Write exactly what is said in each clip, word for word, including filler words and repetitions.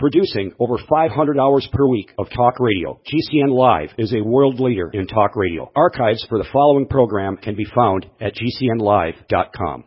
Producing over five hundred hours per week of talk radio, G C N Live is a world leader in talk radio. Archives for the following program can be found at G C N live dot com.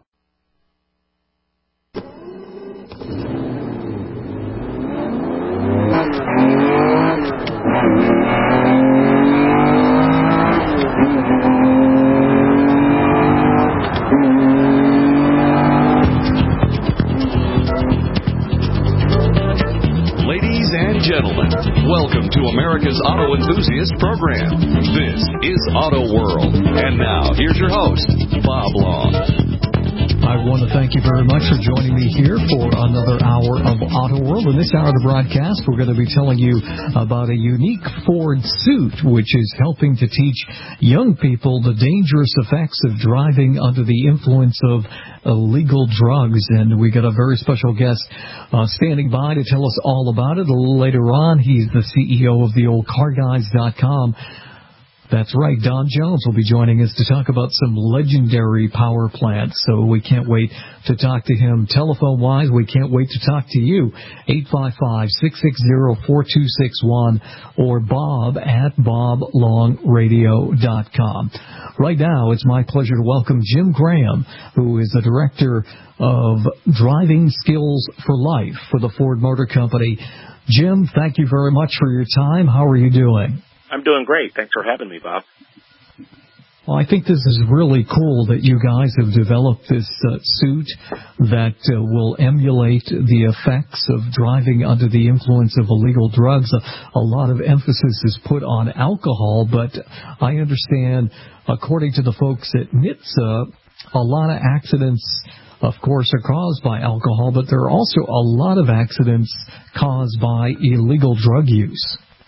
Gentlemen, welcome to America's Auto Enthusiast Program. This is Auto World. And now, here's your host, Bob Long. I want to thank you very much for joining me here for another hour of Auto World. In this hour of the broadcast, we're going to be telling you about a unique Ford suit, which is helping to teach young people the dangerous effects of driving under the influence of illegal drugs. And we got a very special guest uh, standing by to tell us all about it. A little later on, he's the C E O of the old car guys dot com. That's right, Don Jones will be joining us to talk about some legendary power plants. So we can't wait to talk to him telephone-wise. We can't wait to talk to you. eight five five, six six zero, four two six one or Bob at bob long radio dot com. Right now, it's my pleasure to welcome Jim Graham, who is the Director of Driving Skills for Life for the Ford Motor Company. Jim, thank you very much for your time. How are you doing? I'm doing great. Thanks for having me, Bob. Well, I think this is really cool that you guys have developed this uh, suit that uh, will emulate the effects of driving under the influence of illegal drugs. A, a lot of emphasis is put on alcohol, but I understand, according to the folks at N H T S A, a lot of accidents, of course, are caused by alcohol, but there are also a lot of accidents caused by illegal drug use.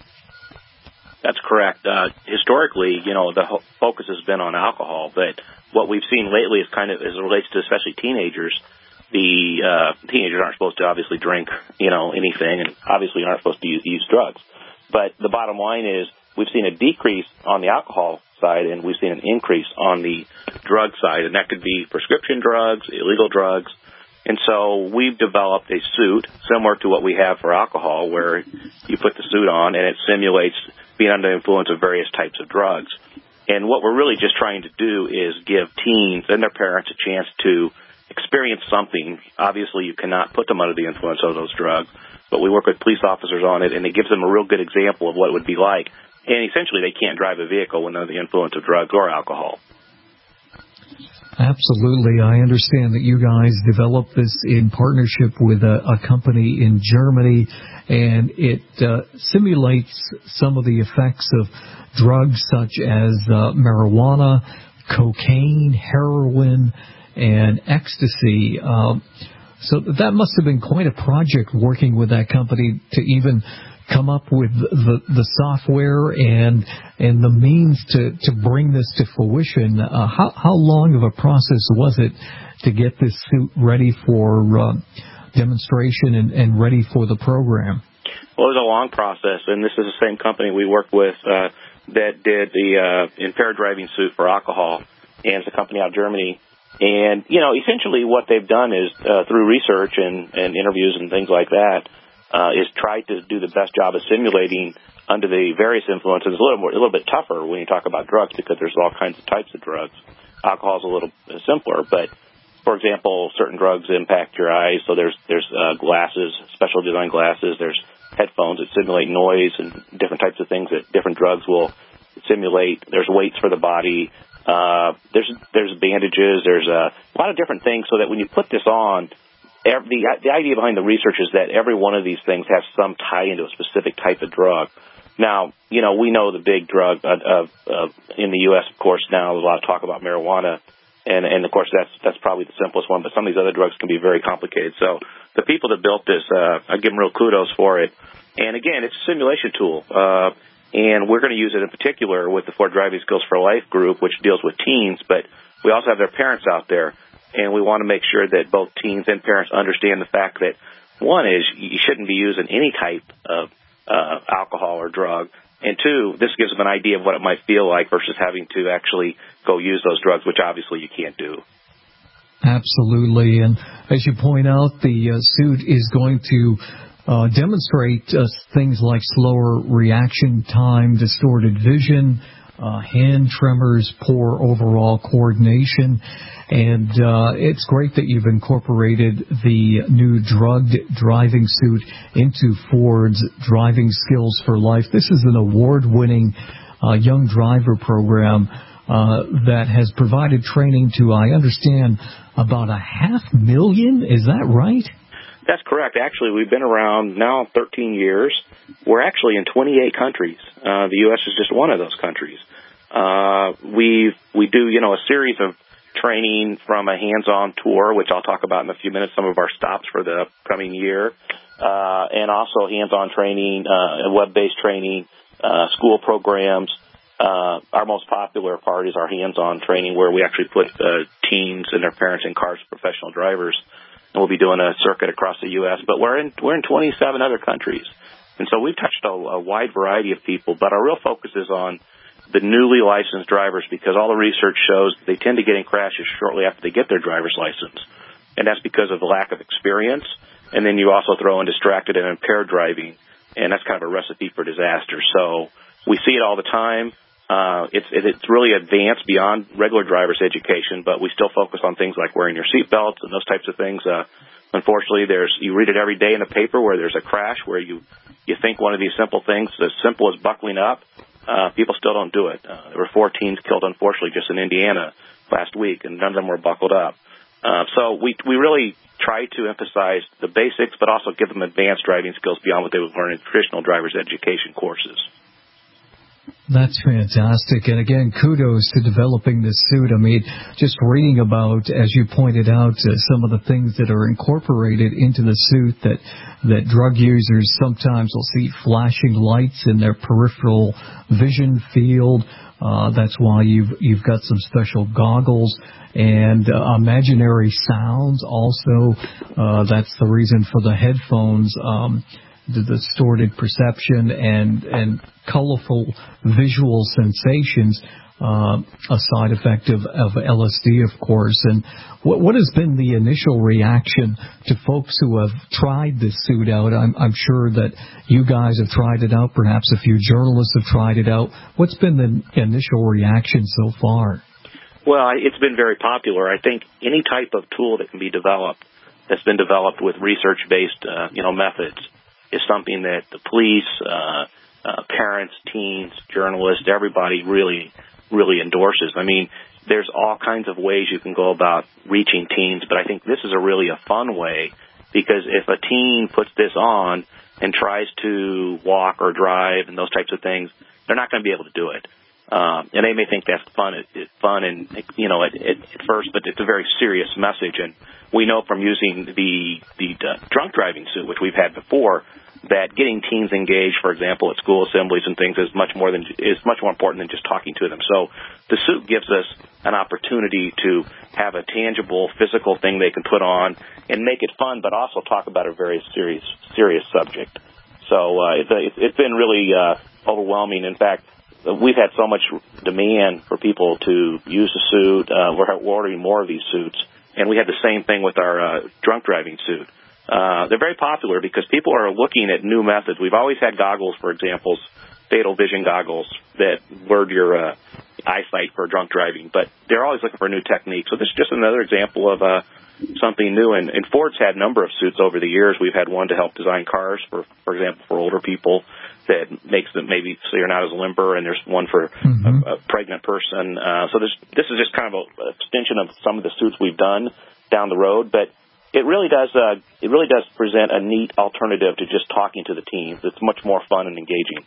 That's correct. Uh, historically, you know, the ho- focus has been on alcohol, but what we've seen lately is kind of, as it relates to especially teenagers, the uh, teenagers aren't supposed to obviously drink, you know, anything, and obviously aren't supposed to use, use drugs. But the bottom line is we've seen a decrease on the alcohol side, and we've seen an increase on the drug side, and that could be prescription drugs, illegal drugs. And so we've developed a suit similar to what we have for alcohol, where you put the suit on and it simulates being under the influence of various types of drugs. And what we're really just trying to do is give teens and their parents a chance to experience something. Obviously, you cannot put them under the influence of those drugs, but we work with police officers on it, and it gives them a real good example of what it would be like. And essentially, they can't drive a vehicle when under the influence of drugs or alcohol. Absolutely. I understand that you guys developed this in partnership with a, a company in Germany, and it uh, simulates some of the effects of drugs such as uh, marijuana, cocaine, heroin, and ecstasy. Um, so that must have been quite a project working with that company to even come up with the, the software and and the means to, to bring this to fruition. Uh, how, how long of a process was it to get this suit ready for uh, demonstration and, and ready for the program? Well, it was a long process, and this is the same company we worked with uh, that did the uh, impaired driving suit for alcohol, and it's a company out of Germany. And, you know, essentially what they've done is, uh, through research and, and interviews and things like that, Uh, is try to do the best job of simulating under the various influences. It's a little more, a little bit tougher when you talk about drugs because there's all kinds of types of drugs. Alcohol is a little simpler, but for example, certain drugs impact your eyes. So there's there's uh, glasses, special design glasses. There's headphones that simulate noise and different types of things that different drugs will simulate. There's weights for the body. Uh, there's there's bandages. There's a lot of different things so that when you put this on. The, the idea behind the research is that every one of these things has some tie into a specific type of drug. Now, you know, we know the big drug uh, uh, uh, in the U S, of course, now there's a lot of talk about marijuana, and, and of course, that's that's probably the simplest one, but some of these other drugs can be very complicated. So the people that built this, uh, I give them real kudos for it. And again, it's a simulation tool, uh, and we're going to use it in particular with the Ford Driving Skills for Life group, which deals with teens, but we also have their parents out there. And we want to make sure that both teens and parents understand the fact that, one is you shouldn't be using any type of uh, alcohol or drug. And two, this gives them an idea of what it might feel like versus having to actually go use those drugs, which obviously you can't do. Absolutely. And as you point out, the uh, suit is going to uh, demonstrate uh, things like slower reaction time, distorted vision, uh, hand tremors, poor overall coordination. And uh, it's great that you've incorporated the new drugged driving suit into Ford's Driving Skills for Life. This is an award-winning uh, young driver program uh, that has provided training to, I understand, about a half million. Is that right? That's correct. Actually, we've been around now thirteen years. We're actually in twenty-eight countries. Uh, the U S is just one of those countries. Uh, we we do, you know, a series of training from a hands-on tour, which I'll talk about in a few minutes, some of our stops for the upcoming year, uh, and also hands-on training, uh, web-based training, uh, school programs. Uh, our most popular part is our hands-on training, where we actually put uh, teens and their parents in cars with professional drivers. And we'll be doing a circuit across the U S, but we're in we're in twenty-seven other countries. And so we've touched a, a wide variety of people, but our real focus is on the newly licensed drivers, because all the research shows they tend to get in crashes shortly after they get their driver's license. And that's because of the lack of experience. And then you also throw in distracted and impaired driving, and that's kind of a recipe for disaster. So we see it all the time. Uh, it's, it, it's really advanced beyond regular driver's education, but we still focus on things like wearing your seatbelts and those types of things. Uh, unfortunately, there's, you read it every day in the paper where there's a crash where you, you think one of these simple things, as simple as buckling up, uh, people still don't do it. Uh, there were four teens killed, unfortunately, just in Indiana last week, and none of them were buckled up. Uh, so we, we really try to emphasize the basics, but also give them advanced driving skills beyond what they would learn in traditional driver's education courses. That's fantastic. And again, kudos to developing this suit. I mean, just reading about, as you pointed out, uh, some of the things that are incorporated into the suit, that that drug users sometimes will see flashing lights in their peripheral vision field. Uh, that's why you've you've got some special goggles and uh, imaginary sounds. Also, uh, that's the reason for the headphones. Um, the distorted perception and and colorful visual sensations, uh, a side effect of, of L S D, of course. And what, what has been the initial reaction to folks who have tried this suit out? I'm, I'm sure that you guys have tried it out. Perhaps a few journalists have tried it out. What's been the initial reaction so far? Well, it's been very popular. I think any type of tool that can be developed, that's been developed with research-based, uh, you know, methods, is something that the police, uh, uh, parents, teens, journalists, everybody really, really endorses. I mean, there's all kinds of ways you can go about reaching teens, but I think this is a really a fun way, because if a teen puts this on and tries to walk or drive and those types of things, they're not going to be able to do it. Um, and they may think that's fun, it, it, fun, and you know, at, at, at first, but it's a very serious message. And we know from using the the uh, drunk driving suit, which we've had before, that getting teens engaged, for example, at school assemblies and things, is much more than is much more important than just talking to them. So the suit gives us an opportunity to have a tangible, physical thing they can put on and make it fun, but also talk about a very serious serious subject. So uh, it's, it's been really uh, overwhelming. In fact, we've had so much demand for people to use the suit. Uh, we're ordering more of these suits. And we had the same thing with our uh, drunk driving suit. Uh, they're very popular because people are looking at new methods. We've always had goggles, for example, fatal vision goggles that blurred your uh, eyesight for drunk driving. But they're always looking for new techniques. So this is just another example of uh, something new. And, and Ford's had a number of suits over the years. We've had one to help design cars, for, for example, for older people, that makes them maybe so you're not as limber, and there's one for mm-hmm. a, a pregnant person. Uh, so this this is just kind of an extension of some of the suits we've done down the road, but it really does uh, it really does present a neat alternative to just talking to the teens. It's much more fun and engaging.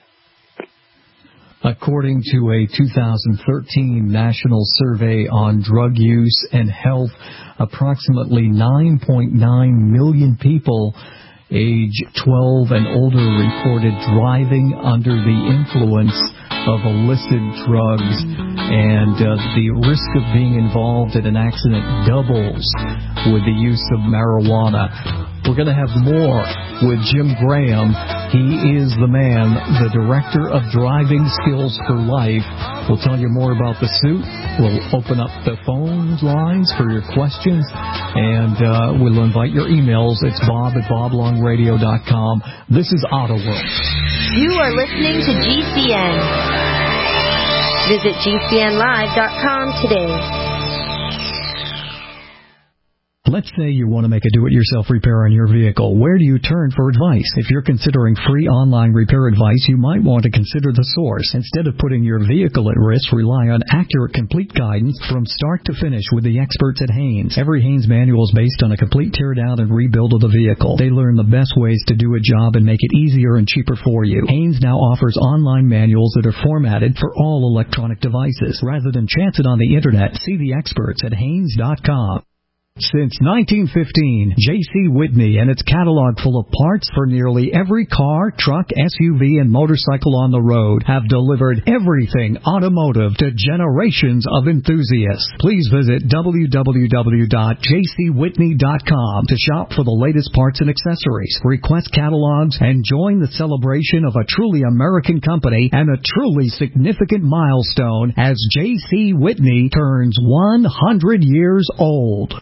According to a two thousand thirteen national survey on drug use and health, approximately nine point nine million people age twelve and older reported driving under the influence of illicit drugs, and uh, the risk of being involved in an accident doubles with the use of marijuana. We're going to have more with Jim Graham He is the man, the Director of Driving Skills for Life. We'll tell you more about the suit. We'll open up the phone lines for your questions, and uh, we'll invite your emails. It's bob at bob long radio dot com. This is Auto World. You are listening to G C N. Visit G C N live dot com today. Let's say you want to make a do-it-yourself repair on your vehicle. Where do you turn for advice? If you're considering free online repair advice, you might want to consider the source. Instead of putting your vehicle at risk, rely on accurate, complete guidance from start to finish with the experts at Haynes. Every Haynes manual is based on a complete tear-down and rebuild of the vehicle. They learn the best ways to do a job and make it easier and cheaper for you. Haynes now offers online manuals that are formatted for all electronic devices. Rather than chance it on the Internet, see the experts at Haynes dot com. Since nineteen fifteen, J C. Whitney and its catalog full of parts for nearly every car, truck, S U V, and motorcycle on the road have delivered everything automotive to generations of enthusiasts. Please visit w w w dot j c whitney dot com to shop for the latest parts and accessories, request catalogs, and join the celebration of a truly American company and a truly significant milestone as J C. Whitney turns one hundred years old.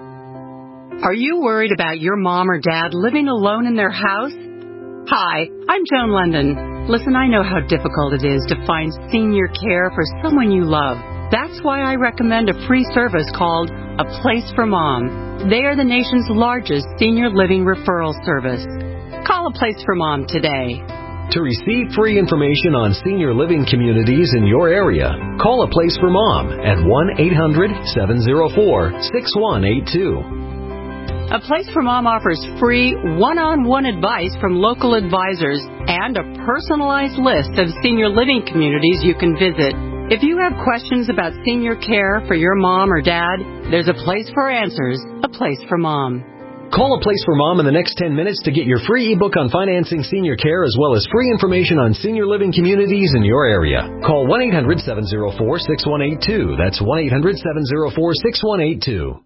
Are you worried about your mom or dad living alone in their house? Hi, I'm Joan London. Listen, I know how difficult it is to find senior care for someone you love. That's why I recommend a free service called A Place for Mom. They are the nation's largest senior living referral service. Call A Place for Mom today. To receive free information on senior living communities in your area, call A Place for Mom at one eight hundred seven oh four six one eight two. A Place for Mom offers free one-on-one advice from local advisors and a personalized list of senior living communities you can visit. If you have questions about senior care for your mom or dad, there's a place for answers, A Place for Mom. Call A Place for Mom in the next ten minutes to get your free ebook on financing senior care as well as free information on senior living communities in your area. Call one eight hundred seven oh four six one eight two. That's one eight hundred seven oh four six one eight two.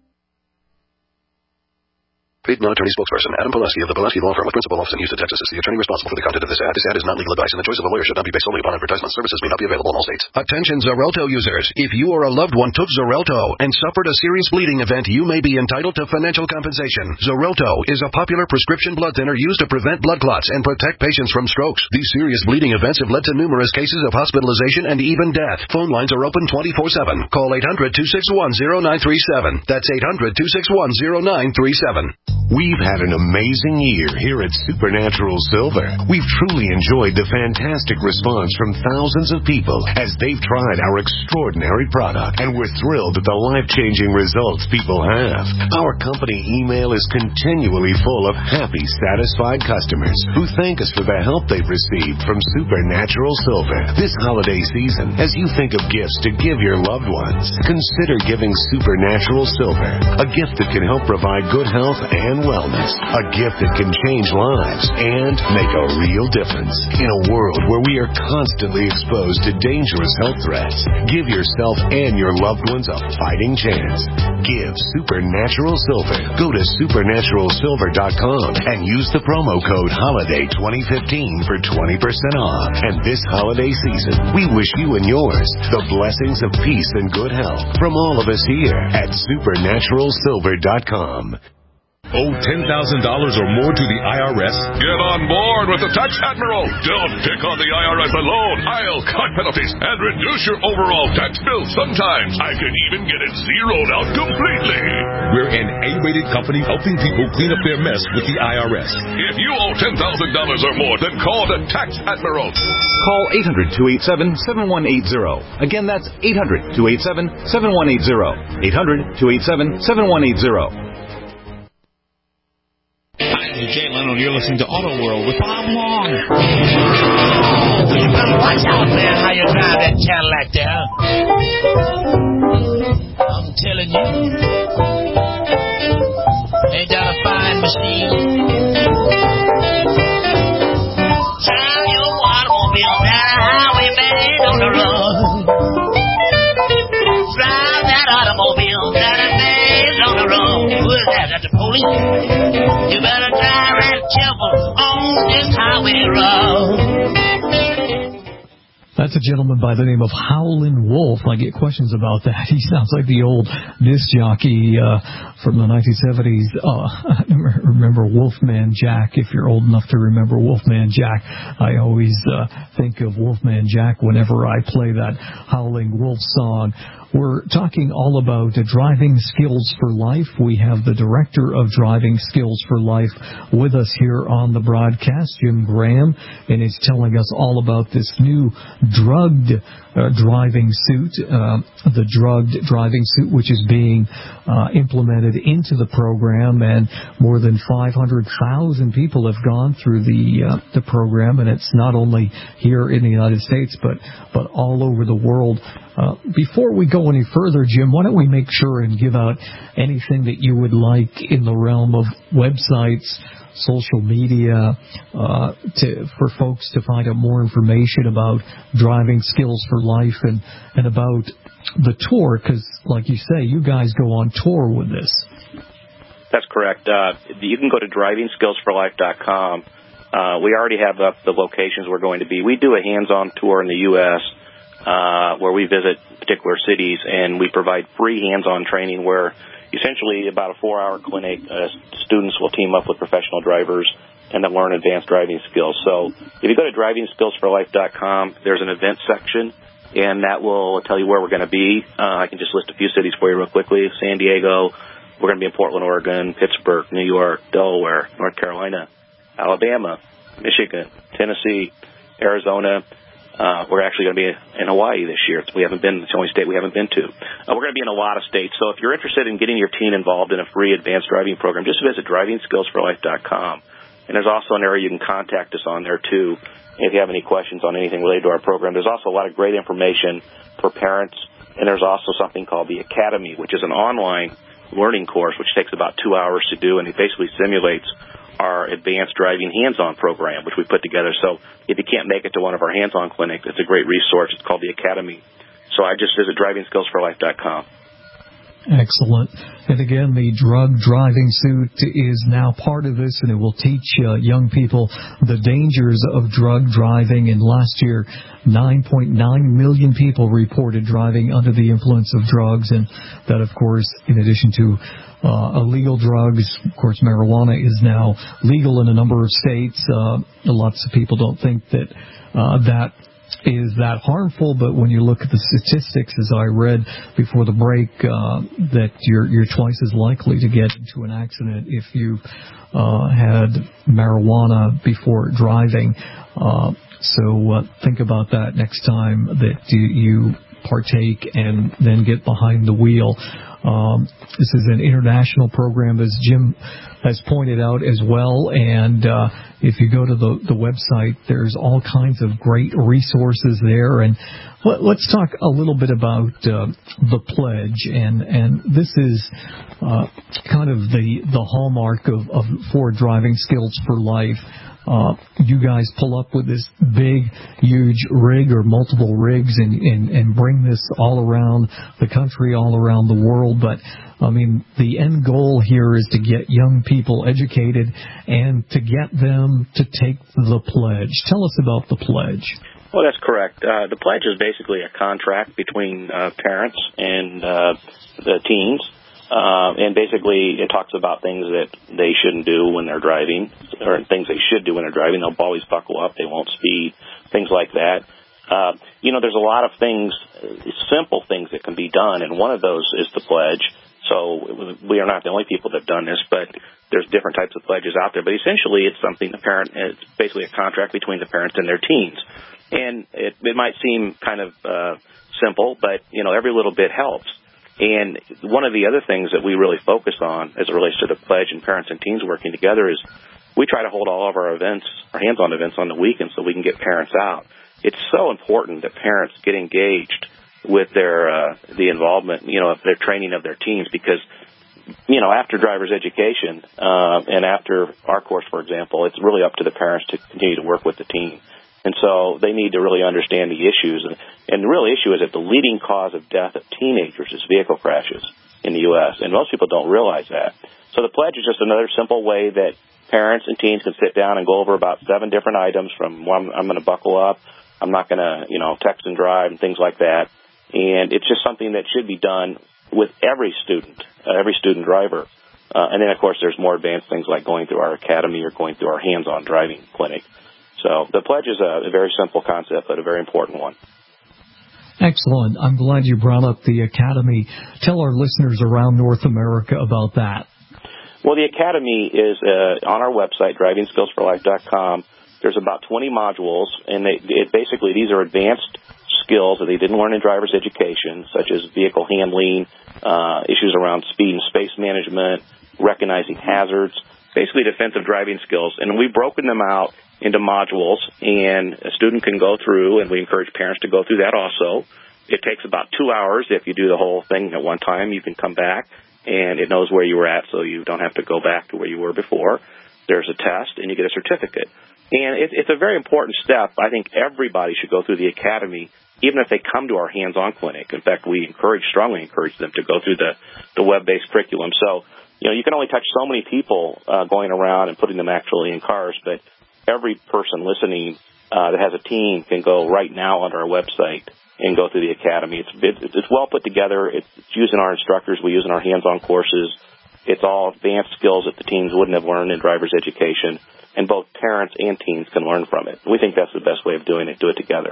Paid non-attorney spokesperson Adam Pulaski of the Pulaski Law Firm with principal office in Houston, Texas is the attorney responsible for the content of this ad. This ad is not legal advice, and the choice of a lawyer should not be based solely upon advertisement. Services may not be available in all states. Attention Xarelto users. If you or a loved one took Xarelto and suffered a serious bleeding event, you may be entitled to financial compensation. Xarelto is a popular prescription blood thinner used to prevent blood clots and protect patients from strokes. These serious bleeding events have led to numerous cases of hospitalization and even death. Phone lines are open twenty-four seven. Call eight hundred two six one oh nine three seven. That's eight hundred two six one oh nine three seven. We've had an amazing year here at Supernatural Silver. We've truly enjoyed the fantastic response from thousands of people as they've tried our extraordinary product, and we're thrilled at the life-changing results people have. Our company email is continually full of happy, satisfied customers who thank us for the help they've received from Supernatural Silver. This holiday season, as you think of gifts to give your loved ones, consider giving Supernatural Silver, a gift that can help provide good health and wellness, a gift that can change lives and make a real difference. In a world where we are constantly exposed to dangerous health threats, give yourself and your loved ones a fighting chance. Give Supernatural Silver. Go to supernatural silver dot com and use the promo code HOLIDAY twenty fifteen for twenty percent off. And this holiday season, we wish you and yours the blessings of peace and good health from all of us here at supernatural silver dot com. Owe ten thousand dollars or more to the I R S? Get on board with the Tax Admiral. Don't pick on the I R S alone. I'll cut penalties and reduce your overall tax bill. Sometimes I can even get it zeroed out completely. We're an A-rated company helping people clean up their mess with the I R S. If you owe ten thousand dollars or more, then call the Tax Admiral. Call eight hundred two eight seven seven one eight zero. Again, that's eight hundred two eight seven seven one eight zero. eight hundred two eight seven seven one eight zero. Hi, this is Jay Leno, and you're listening to Auto World with Bob Long. You better watch out, man, how you drive that Cadillac there. I'm telling you. Ain't that a fine machine? Drive your automobile down the highway, man, on the road. Drive that automobile down the maze on the road. Who is that? That's the police. You better drive real careful on this highway road. That's a gentleman by the name of Howlin' Wolf. I get questions about that. He sounds like the old disc jockey uh, from the nineteen seventies. Uh, remember Wolfman Jack, if you're old enough to remember Wolfman Jack. I always uh, think of Wolfman Jack whenever I play that Howling Wolf song. We're talking all about uh, driving skills for life. We have the director of Driving Skills for Life with us here on the broadcast, Jim Graham, and he's telling us all about this new drugged uh, driving suit, uh, the drugged driving suit, which is being uh, implemented into the program, and more than five hundred thousand people have gone through the uh, the program, and it's not only here in the United States, but but all over the world. Uh, before we go any further, Jim, why don't we make sure and give out anything that you would like in the realm of websites, social media, uh, to, for folks to find out more information about Driving Skills for Life and, and about the tour, because, like you say, you guys go on tour with this. That's correct. Uh, you can go to driving skills for life dot com. Uh, we already have up the locations we're going to be. We do a hands-on tour in the U S, Uh, where we visit particular cities, and we provide free hands-on training where essentially about a four-hour clinic, uh, students will team up with professional drivers and then learn advanced driving skills. So if you go to driving skills for life dot com, there's an event section, and that will tell you where we're going to be. Uh, I can just list a few cities for you real quickly. San Diego, we're going to be in Portland, Oregon, Pittsburgh, New York, Delaware, North Carolina, Alabama, Michigan, Tennessee, Arizona. Uh, we're actually going to be in Hawaii this year. We haven't been, it's the only state we haven't been to. Uh, we're going to be in a lot of states. So if you're interested in getting your teen involved in a free advanced driving program, just visit driving skills for life dot com. And there's also an area you can contact us on there, too, if you have any questions on anything related to our program. There's also a lot of great information for parents. And there's also something called the Academy, which is an online learning course, which takes about two hours to do, and it basically simulates our advanced driving hands-on program, which we put together. So if you can't make it to one of our hands-on clinics, it's a great resource. It's called the Academy. So I just visit driving skills for life dot com. Excellent. And again, the drug driving suit is now part of this, and it will teach uh, young people the dangers of drug driving. And last year, nine point nine million people reported driving under the influence of drugs. And that, of course, in addition to uh, illegal drugs, of course, marijuana is now legal in a number of states. Uh, lots of people don't think that uh, that is that harmful, but when you look at the statistics, as I read before the break, uh, that you're you're twice as likely to get into an accident if you uh, had marijuana before driving. Uh, so uh, think about that next time that you, you partake and then get behind the wheel. Um, this is an international program, as Jim has pointed out as well, and uh, if you go to the, the website, there's all kinds of great resources there. And let, let's talk a little bit about uh, the pledge, and and this is uh, kind of the the hallmark of, of Ford Driving Skills for Life. Uh, you guys pull up with this big, huge rig or multiple rigs and, and, and bring this all around the country, all around the world. But, I mean, the end goal here is to get young people educated and to get them to take the pledge. Tell us about the pledge. Well, that's correct. Uh, the pledge is basically a contract between uh, parents and uh, the teens. Uh, and basically, it talks about things that they shouldn't do when they're driving, or things they should do when they're driving. They'll always buckle up. They won't speed, things like that. Uh, you know, there's a lot of things, simple things that can be done, and one of those is the pledge. So we are not the only people that have done this, but there's different types of pledges out there. But essentially, it's something the parent, it's basically a contract between the parents and their teens. And it, it might seem kind of uh, simple, but, you know, every little bit helps. And one of the other things that we really focus on as it relates to the pledge and parents and teens working together is we try to hold all of our events, our hands-on events on the weekend so we can get parents out. It's so important that parents get engaged with their uh, the involvement, you know, of their training of their teens, because, you know, after driver's education uh, and after our course, for example, it's really up to the parents to continue to work with the teen. And so they need to really understand the issues. And, and the real issue is that the leading cause of death of teenagers is vehicle crashes in the U S, and most people don't realize that. So the pledge is just another simple way that parents and teens can sit down and go over about seven different items from well, I'm, I'm going to buckle up, I'm not going to, you know, text and drive and things like that. And it's just something that should be done with every student, uh, every student driver. Uh, and then, of course, there's more advanced things like going through our academy or going through our hands-on driving clinic. So the pledge is a, a very simple concept, but a very important one. Excellent. I'm glad you brought up the academy. Tell our listeners around North America about that. Well, the academy is uh, on our website, driving skills for life dot com. There's about twenty modules, and they, it basically these are advanced skills that they didn't learn in driver's education, such as vehicle handling, uh, issues around speed and space management, recognizing hazards, basically defensive driving skills. And we've broken them out into modules, and a student can go through, and we encourage parents to go through that also. It takes about two hours. If you do the whole thing at one time, you can come back, and it knows where you were at, so you don't have to go back to where you were before. There's a test, and you get a certificate. And it, it's a very important step. I think everybody should go through the academy, even if they come to our hands-on clinic. In fact, we encourage, strongly encourage them to go through the, the web-based curriculum. So, you know, you can only touch so many people uh, going around and putting them actually in cars, but every person listening uh, that has a teen can go right now on our website and go through the academy. It's, it's, it's well put together. It's, it's using our instructors. We use in our hands-on courses. It's all advanced skills that the teens wouldn't have learned in driver's education, and both parents and teens can learn from it. We think that's the best way of doing it, do it together.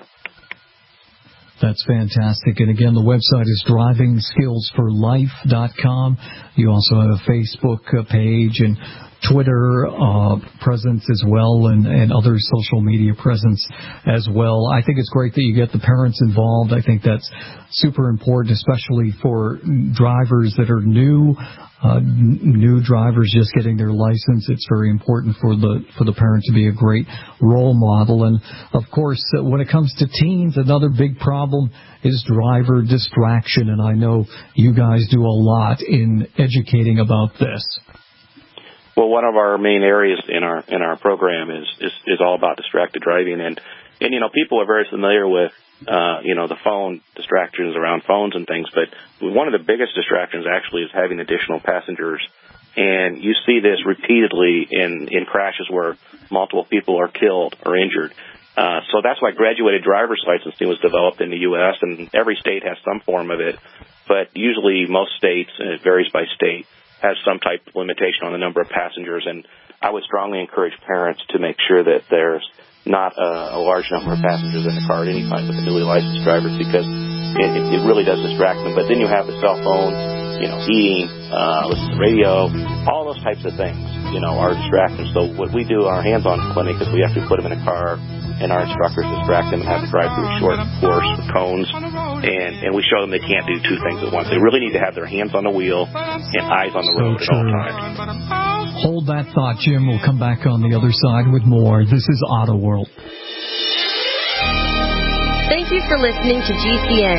That's fantastic. And again, the website is driving skills for life dot com. You also have a Facebook page and Twitter uh, presence as well, and, and other social media presence as well. I think it's great that you get the parents involved. I think that's super important, especially for drivers that are new, uh, new drivers just getting their license. It's very important for the for the parent to be a great role model. And of course, uh, when it comes to teens, another big problem is driver distraction. And I know you guys do a lot in educating about this. Well, one of our main areas in our in our program is, is, is all about distracted driving, and and you know people are very familiar with uh, you know the phone distractions around phones and things, but one of the biggest distractions actually is having additional passengers, and you see this repeatedly in in crashes where multiple people are killed or injured. Uh, so that's why graduated driver's licensing was developed in the U S, and every state has some form of it, but usually most states, and it varies by state, has some type of limitation on the number of passengers, and I would strongly encourage parents to make sure that there's not a, a large number of passengers in the car at any time with the newly licensed drivers, because it, it, it really does distract them. But then you have the cell phones, you know, eating, uh, listening to radio, all those types of things, you know, are distractions. So what we do in our hands-on clinic is we actually put them in a car, and our instructors distract them and have them drive through a short course with cones, and, and we show them they can't do two things at once. They really need to have their hands on the wheel and eyes on the road so at all times. Hold that thought, Jim. We'll come back on the other side with more. This is Auto World. Thank you for listening to G C N.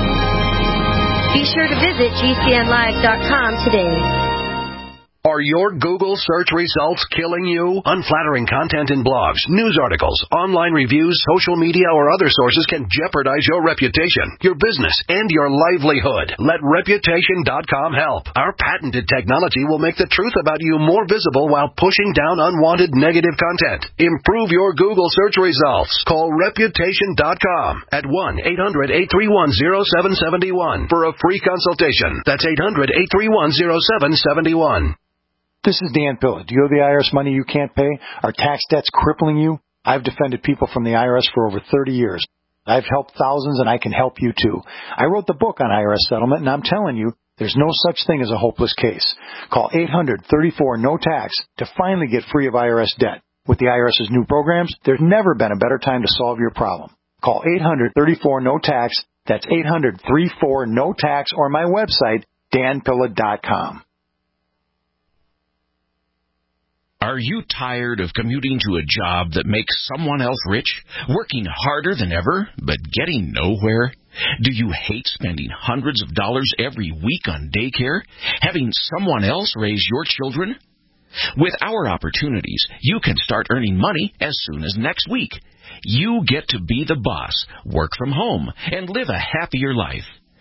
Be sure to visit G C N live dot com today. Are your Google search results killing you? Unflattering content in blogs, news articles, online reviews, social media, or other sources can jeopardize your reputation, your business, and your livelihood. Let reputation dot com help. Our patented technology will make the truth about you more visible while pushing down unwanted negative content. Improve your Google search results. Call reputation dot com at one eight hundred eight three one zero seven seven one for a free consultation. That's eight hundred eight three one zero seven seven one. This is Dan Pilla. Do you owe the I R S money you can't pay? Are tax debts crippling you? I've defended people from the I R S for over thirty years. I've helped thousands, and I can help you too. I wrote the book on I R S settlement, and I'm telling you, there's no such thing as a hopeless case. Call eight hundred thirty-four no tax to finally get free of I R S debt. With the IRS's new programs, there's never been a better time to solve your problem. Call eight hundred thirty-four no tax. That's eight hundred thirty-four no tax, or my website, dan pilla dot com. Are you tired of commuting to a job that makes someone else rich, working harder than ever, but getting nowhere? Do you hate spending hundreds of dollars every week on daycare, having someone else raise your children? With our opportunities, you can start earning money as soon as next week. You get to be the boss, work from home, and live a happier life.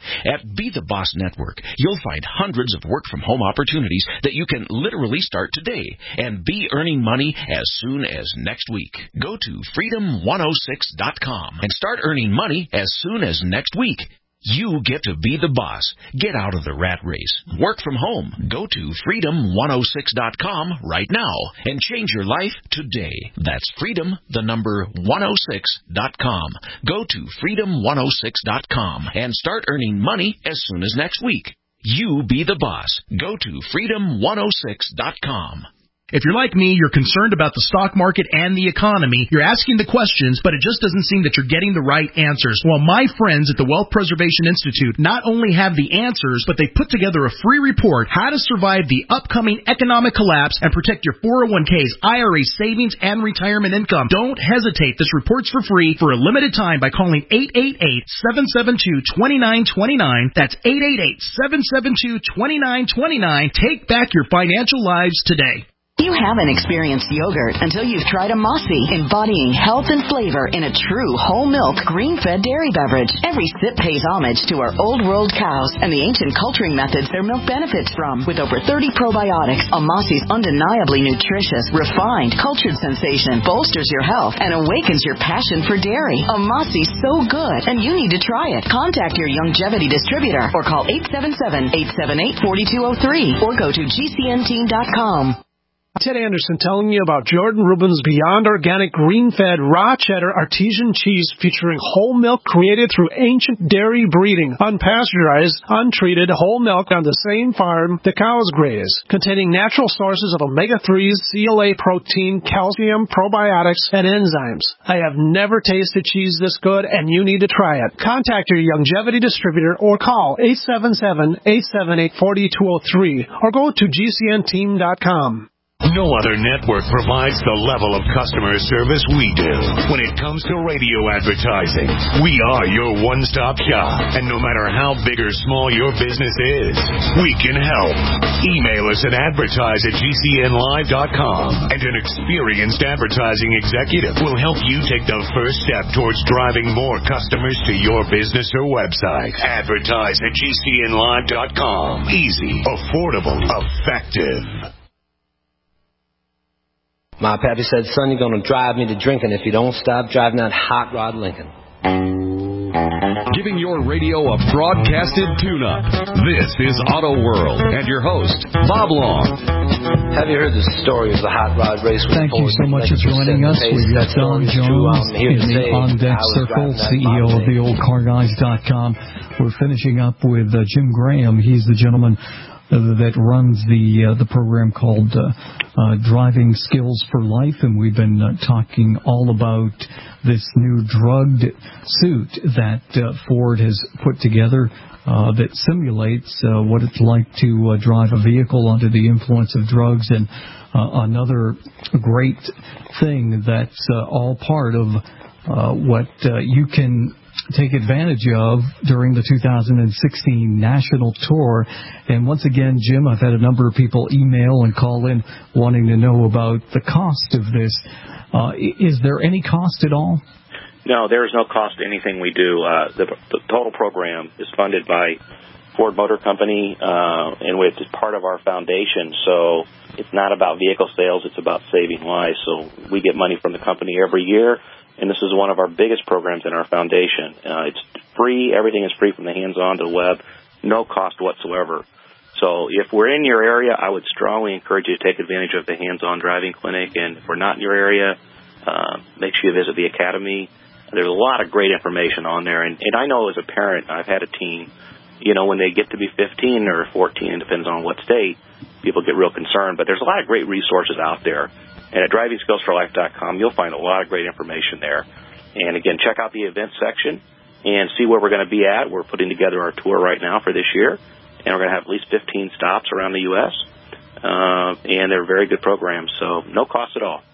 At Be the Boss Network, you'll find hundreds of work-from-home opportunities that you can literally start today and be earning money as soon as next week. Go to freedom one oh six dot com and start earning money as soon as next week. You get to be the boss. Get out of the rat race. Work from home. Go to freedom one oh six dot com right now and change your life today. That's freedom, the number one oh six dot com. Go to freedom one oh six dot com and start earning money as soon as next week. You be the boss. Go to freedom one oh six dot com. If you're like me, you're concerned about the stock market and the economy. You're asking the questions, but it just doesn't seem that you're getting the right answers. Well, my friends at the Wealth Preservation Institute not only have the answers, but they put together a free report, How to Survive the Upcoming Economic Collapse and Protect Your four oh one k's, I R As, savings, and retirement income. Don't hesitate. This report's for free for a limited time by calling eight eight eight, seven seven two, two nine two nine. That's eight eight eight, seven seven two, two nine two nine. Take back your financial lives today. You haven't experienced yogurt until you've tried a Mossy, embodying health and flavor in a true whole milk, green-fed dairy beverage. Every sip pays homage to our old world cows and the ancient culturing methods their milk benefits from. With over thirty probiotics, a Mossy's undeniably nutritious, refined, cultured sensation bolsters your health and awakens your passion for dairy. A Mossy's so good, and you need to try it. Contact your Youngevity distributor or call eight seven seven, eight seven eight, four two zero three or go to G C N team dot com. Ted Anderson telling you about Jordan Rubin's Beyond Organic Green-Fed Raw Cheddar Artesian Cheese featuring whole milk created through ancient dairy breeding, unpasteurized, untreated whole milk on the same farm the cows graze, containing natural sources of omega threes, C L A protein, calcium, probiotics, and enzymes. I have never tasted cheese this good, and you need to try it. Contact your Youngevity distributor or call eight seven seven, eight seven eight, four two zero three or go to G C N team dot com. No other network provides the level of customer service we do. When it comes to radio advertising, we are your one-stop shop. And no matter how big or small your business is, we can help. Email us at advertise at G C N live dot com, and an experienced advertising executive will help you take the first step towards driving more customers to your business or website. Advertise at G C N live dot com. Easy, affordable, effective. My pappy said, son, you're going to drive me to drinking if you don't stop driving that hot rod Lincoln. Giving your radio a broadcasted tune-up. This is Auto World and your host, Bob Long. Have you heard the story of the hot rod race? Thank you so much for joining us. We've got Don Jones in the On Deck Circle, C E O of the old car guys dot com. We're finishing up with uh, Jim Graham. He's the gentleman Uh, that runs the uh, the program called uh, uh, Driving Skills for Life, and we've been uh, talking all about this new drugged suit that uh, Ford has put together uh, that simulates uh, what it's like to uh, drive a vehicle under the influence of drugs. And uh, another great thing that's uh, all part of uh, what uh, you can take advantage of during the two thousand sixteen national tour. And once again, Jim, I've had a number of people email and call in wanting to know about the cost of this. Uh, is there any cost at all? No, there is no cost to anything we do. Uh, the, the total program is funded by Ford Motor Company, uh, and it's part of our foundation. So it's not about vehicle sales, it's about saving lives. So we get money from the company every year, and this is one of our biggest programs in our foundation. Uh, it's free. Everything is free from the hands-on to the web, no cost whatsoever. So if we're in your area, I would strongly encourage you to take advantage of the hands-on driving clinic. And if we're not in your area, uh, make sure you visit the academy. There's a lot of great information on there. And, and I know as a parent, I've had a teen, you know, when they get to be fifteen or fourteen, it depends on what state, people get real concerned. But there's a lot of great resources out there. And at driving skills for life dot com, you'll find a lot of great information there. And, again, check out the events section and see where we're going to be at. We're putting together our tour right now for this year, and we're going to have at least fifteen stops around the U S, uh, and they're very good programs, so no cost at all.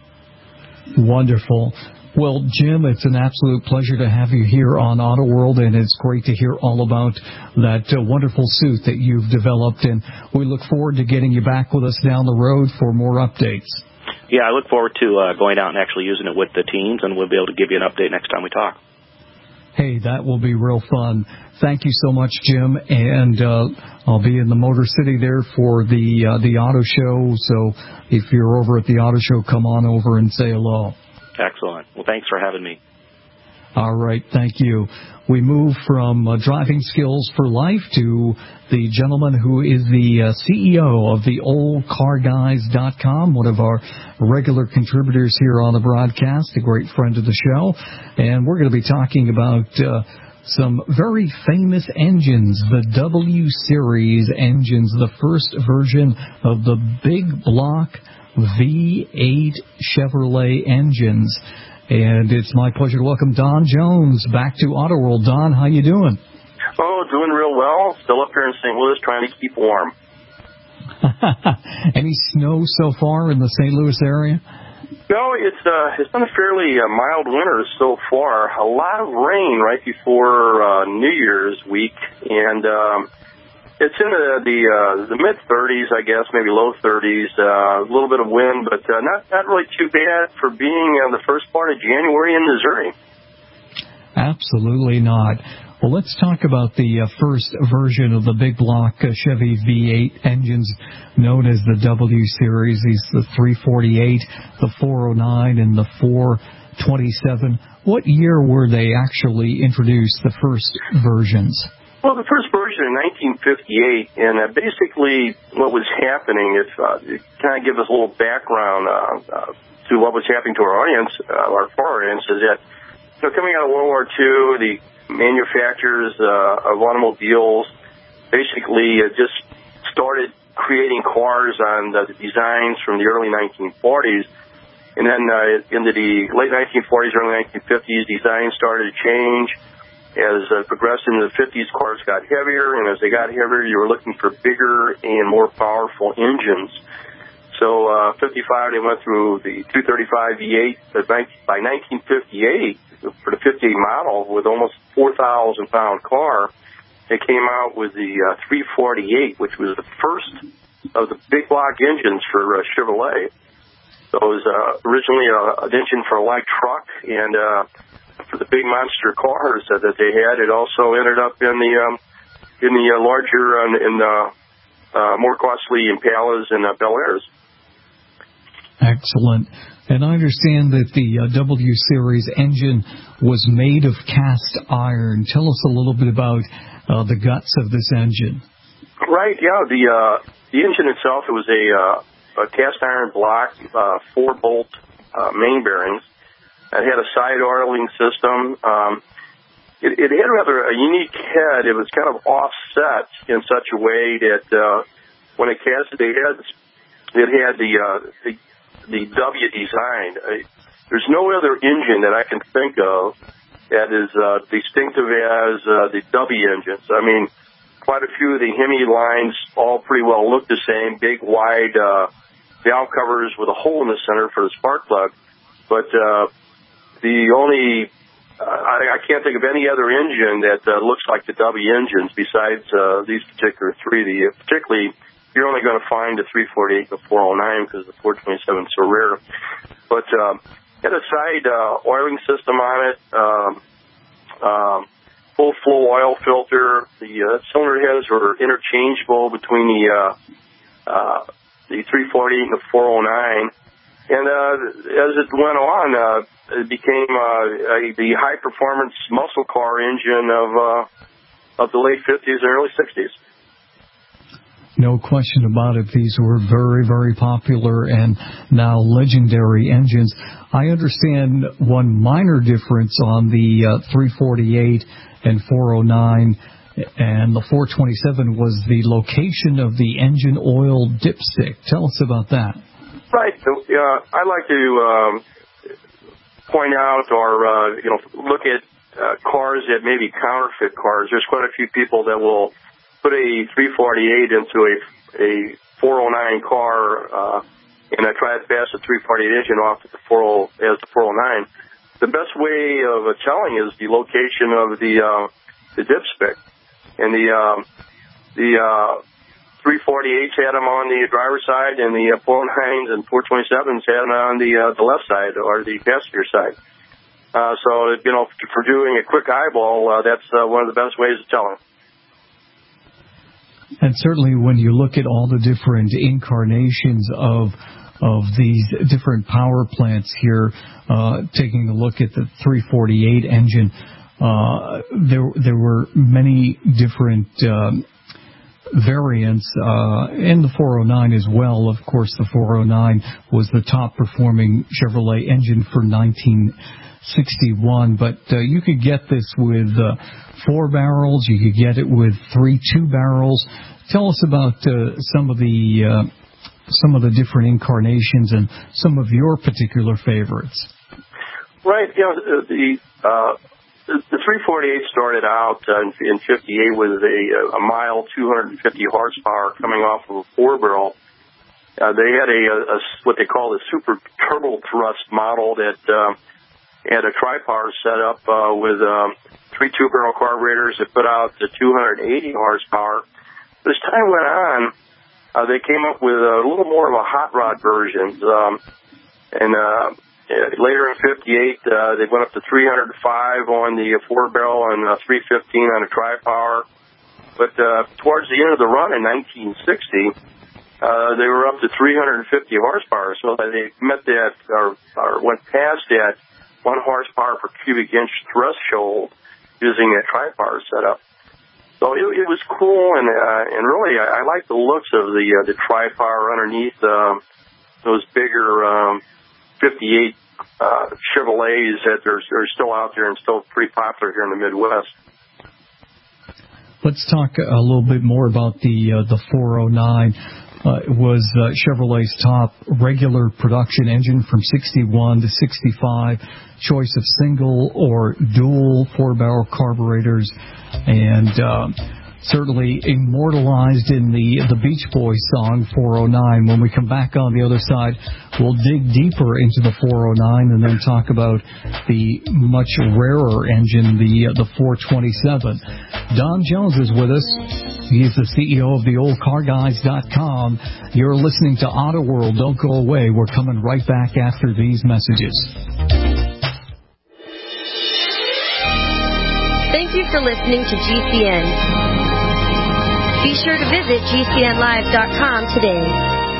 Wonderful. Well, Jim, it's an absolute pleasure to have you here on Auto World, and it's great to hear all about that uh, wonderful suit that you've developed, and we look forward to getting you back with us down the road for more updates. Yeah, I look forward to uh, going out and actually using it with the teams, and we'll be able to give you an update next time we talk. Hey, that will be real fun. Thank you so much, Jim. And uh, I'll be in the Motor City there for the uh, the auto show. So if you're over at the auto show, come on over and say hello. Excellent. Well, thanks for having me. All right, thank you. We move from uh, driving skills for life to the gentleman who is the uh, C E O of the old car guys dot com, one of our regular contributors here on the broadcast, a great friend of the show. And we're going to be talking about uh, some very famous engines, the W Series engines, the first version of the big block V eight Chevrolet engines. And it's my pleasure to welcome Don Jones back to Auto World. Don, how you doing? Oh, doing real well. Still up here in Saint Louis trying to keep warm. Any snow so far in the Saint Louis area? No, it's uh, it's been a fairly uh, mild winter so far. A lot of rain right before uh, New Year's week, and um, it's in the the, uh, the mid thirties, I guess, maybe low thirties. Uh, a little bit of wind, but uh, not not really too bad for being uh, the first part of January in Missouri. Absolutely not. Well, let's talk about the uh, first version of the big block uh, Chevy V eight engines known as the W Series. These the three forty-eight, the four oh nine, and the four twenty-seven. What year were they actually introduced, the first versions? Well, the first version in nineteen fifty-eight, and uh, basically what was happening, if uh, to kind of give us a little background uh, uh, to what was happening to our audience, uh, our foreign audience, is that you know, coming out of World War Two, the manufacturers uh, of automobiles basically uh, just started creating cars on the designs from the early nineteen forties, and then uh, into the late nineteen forties, early nineteen fifties, designs started to change. As uh, progressed into the fifties, cars got heavier, and as they got heavier, you were looking for bigger and more powerful engines. So, uh, fifty-five, they went through the two thirty-five V eight, but by nineteen fifty-eight, for the fifty-eight model, with almost four thousand pound car, they came out with the uh, three forty-eight, which was the first of the big block engines for uh, Chevrolet. So it was uh, originally a, an engine for a light truck, and uh, for the big monster cars uh, that they had, it also ended up in the um, in the uh, larger and uh, in the uh, more costly Impalas and uh, Bel Airs. Excellent. And I understand that the uh, W Series engine was made of cast iron. Tell us a little bit about uh, the guts of this engine. Right. Yeah. The uh, the engine itself, it was a, uh, a cast iron block, uh, four bolt uh, main bearings. It had a side oiling system. Um, it, it had rather a unique head. It was kind of offset in such a way that uh, when it casted the heads, it had the uh, the, the W design. Uh, there's no other engine that I can think of that is uh, distinctive as uh, the W engines. I mean, quite a few of the Hemi lines all pretty well look the same, big, wide uh, valve covers with a hole in the center for the spark plug. But uh, the only, uh, I, I can't think of any other engine that uh, looks like the W engines besides uh, these particular three. The, particularly, you're only going to find the three forty-eight and the four oh nine because the four twenty-seven is so rare. But um, it had a side uh, oiling system on it, um, um, full flow oil filter. The uh, cylinder heads were interchangeable between the uh, uh, the three forty-eight and the four oh nine. And uh, as it went on, uh, it became uh, a, the high-performance muscle car engine of uh, of the late fifties and early sixties. No question about it. These were very, very popular and now legendary engines. I understand one minor difference on the uh, three forty-eight and four oh nine and the four twenty-seven was the location of the engine oil dipstick. Tell us about that. Right. So, uh, I like to um, point out or, uh, you know, look at uh, cars that may be counterfeit cars. There's quite a few people that will put a three forty-eight into a, a four oh nine car uh, and I try to pass the three forty-eight engine off at the four oh, as the four oh nine. The best way of uh, telling is the location of the uh, the dipstick. And the um, the uh, three forty-eights had them on the driver's side, and the uh, four oh nines and four twenty-sevens had them on the uh, the left side or the passenger side. Uh, so, you know, for doing a quick eyeball, uh, that's uh, one of the best ways of telling. And certainly when you look at all the different incarnations of of these different power plants here, uh, taking a look at the three forty-eight engine, uh, there there were many different um, variants, uh, and the four oh nine as well. Of course, the four oh nine was the top performing Chevrolet engine for nineteen sixty-one, but uh, you could get this with uh, four barrels, you could get it with three two barrels. Tell us about uh, some of the uh, some of the different incarnations and some of your particular favorites. Right, you know, the uh, the three forty-eight started out uh, in fifty-eight with a, a mild two hundred fifty horsepower coming off of a four barrel. Uh, they had a, a, a what they call a super turbo thrust model that uh, had a tri-power setup uh, with um, three two-barrel carburetors that put out the two hundred eighty horsepower. As time went on, uh, they came up with a little more of a hot rod version. Um, and uh, later in fifty-eight, uh, they went up to three hundred five on the four-barrel and uh, three fifteen on a tri-power. But uh, towards the end of the run in nineteen sixty, uh, they were up to three hundred fifty horsepower. So they met that, or, or went past that one horsepower per cubic inch threshold using a tri-power setup. So it, it was cool, and uh, and really I, I like the looks of the uh, the tri-power underneath uh, those bigger um, fifty-eight uh, Chevrolets that are, are still out there and still pretty popular here in the Midwest. Let's talk a little bit more about the uh, the four oh nine. Uh, it was uh, Chevrolet's top regular production engine from sixty-one to sixty-five, choice of single or dual four-barrel carburetors, and uh, certainly immortalized in the the Beach Boys song four oh nine. When we come back on the other side, we'll dig deeper into the four oh nine and then talk about the much rarer engine, the uh, the four twenty-seven. Don Jones is with us. He is the C E O of the old car guys dot com. You're listening to Auto World. Don't go away. We're coming right back after these messages. Thank you for listening to G C N. Be sure to visit G C N live dot com today.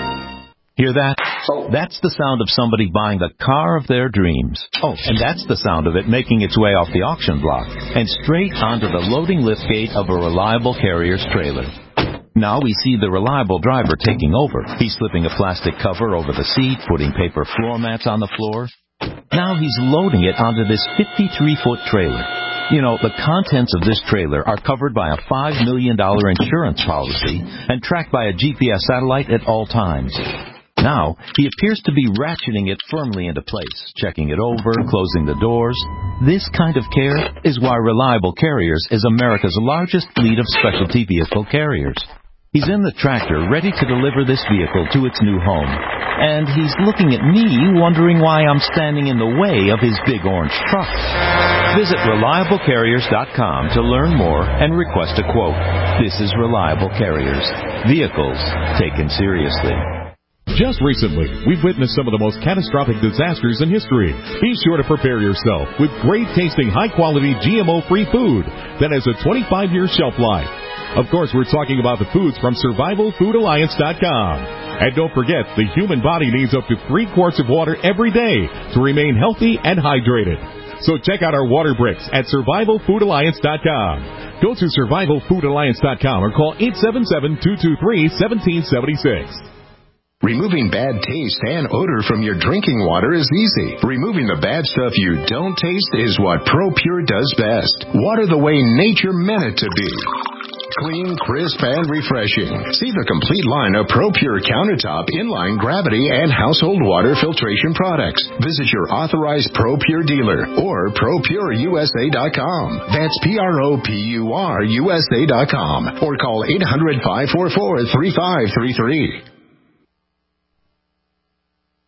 Hear that? That's the sound of somebody buying the car of their dreams. Oh, and that's the sound of it making its way off the auction block and straight onto the loading liftgate of a Reliable Carriers trailer. Now we see the Reliable driver taking over. He's slipping a plastic cover over the seat, putting paper floor mats on the floor. Now he's loading it onto this fifty-three foot trailer. You know, the contents of this trailer are covered by a five million dollars insurance policy and tracked by a G P S satellite at all times. Now, he appears to be ratcheting it firmly into place, checking it over, closing the doors. This kind of care is why Reliable Carriers is America's largest fleet of specialty vehicle carriers. He's in the tractor, ready to deliver this vehicle to its new home. And he's looking at me, wondering why I'm standing in the way of his big orange truck. Visit Reliable Carriers dot com to learn more and request a quote. This is Reliable Carriers. Vehicles taken seriously. Just recently, we've witnessed some of the most catastrophic disasters in history. Be sure to prepare yourself with great-tasting, high-quality, G M O-free food that has a twenty-five year shelf life. Of course, we're talking about the foods from Survival Food Alliance dot com. And don't forget, the human body needs up to three quarts of water every day to remain healthy and hydrated. So check out our water bricks at Survival Food Alliance dot com. Go to Survival Food Alliance dot com or call eight seven seven, two two three, one seven seven six. Removing bad taste and odor from your drinking water is easy. Removing the bad stuff you don't taste is what ProPure does best. Water the way nature meant it to be. Clean, crisp, and refreshing. See the complete line of ProPure countertop, inline, gravity, and household water filtration products. Visit your authorized ProPure dealer or Pro Pure U S A dot com. That's P R O P U R U S A dot com or call eight hundred, five four four, three five three three.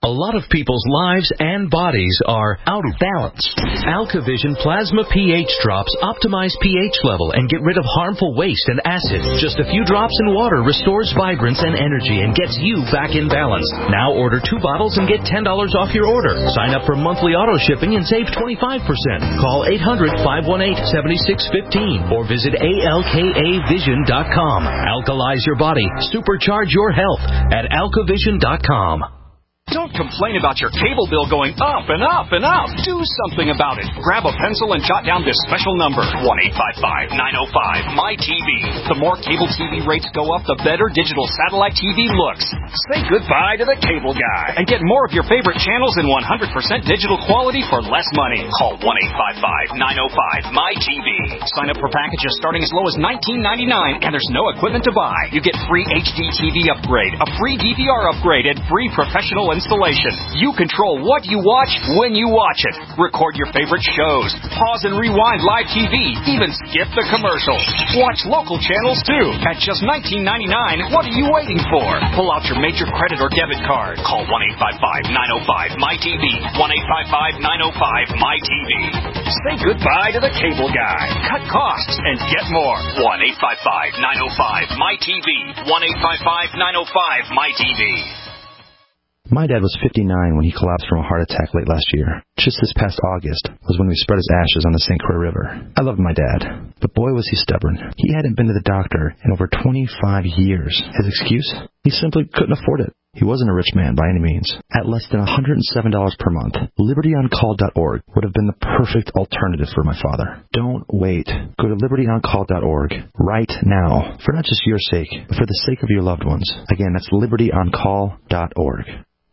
A lot of people's lives and bodies are out of balance. AlkaVision Plasma pH drops optimize pH level and get rid of harmful waste and acid. Just a few drops in water restores vibrance and energy and gets you back in balance. Now order two bottles and get ten dollars off your order. Sign up for monthly auto shipping and save twenty-five percent. Call eight hundred, five one eight, seven six one five or visit A L K A vision dot com. Alkalize your body. Supercharge your health at alka vision dot com. Don't complain about your cable bill going up and up and up. Do something about it. Grab a pencil and jot down this special number, one eight five five, nine oh five, M Y T V. The more cable T V rates go up, the better digital satellite T V looks. Say goodbye to the cable guy and get more of your favorite channels in one hundred percent digital quality for less money. Call one eight five five, nine oh five, M Y T V. Sign up for packages starting as low as nineteen ninety-nine, and there's no equipment to buy. You get free H D T V upgrade, a free D V R upgrade, and free professional installation. You control what you watch when you watch it. Record your favorite shows. Pause and rewind live T V. Even skip the commercials. Watch local channels too. At just nineteen ninety-nine, what are you waiting for? Pull out your major credit or debit card. Call one eight five five, nine oh five, M Y T V. one eight five five, nine oh five, M Y T V. Say goodbye to the cable guy. Cut costs and get more. one eight five five, nine oh five, M Y T V. one eight five five, nine oh five, M Y T V. My dad was fifty-nine when he collapsed from a heart attack late last year. Just this past August was when we spread his ashes on the Saint Croix River. I loved my dad, but boy was he stubborn. He hadn't been to the doctor in over twenty-five years. His excuse? He simply couldn't afford it. He wasn't a rich man by any means. At less than one hundred seven dollars per month, liberty on call dot org would have been the perfect alternative for my father. Don't wait. Go to liberty on call dot org right now, for not just your sake, but for the sake of your loved ones. Again, that's liberty on call dot org.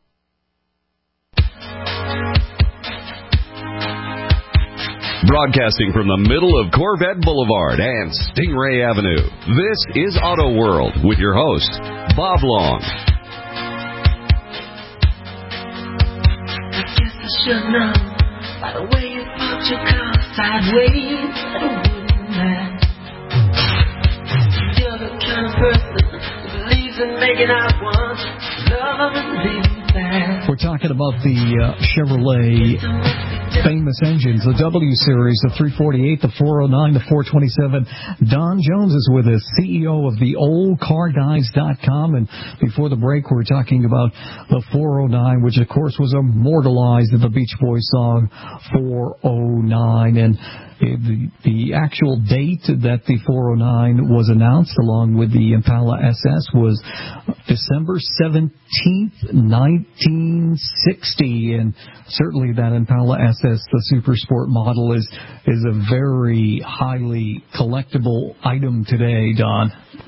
Broadcasting from the middle of Corvette Boulevard and Stingray Avenue, this is Auto World with your host, Bob Long. I guess I should know by the way you parked your car sideways at a wooden man. You're the kind of person who believes in making out once, love and leaving back. We're talking about the uh, Chevrolet famous engines, the W Series, the three forty-eight, the four oh nine, the four twenty-seven. Don Jones is with us, C E O of the old car guys dot com. And before the break, we were talking about the four oh nine, which, of course, was immortalized in the Beach Boys song four oh nine. And the, the actual date that the four oh nine was announced, along with the Impala S S, was December seventeenth, nineteen sixty. And certainly that Impala S S, the Super Sport model, is is a very highly collectible item today, Don.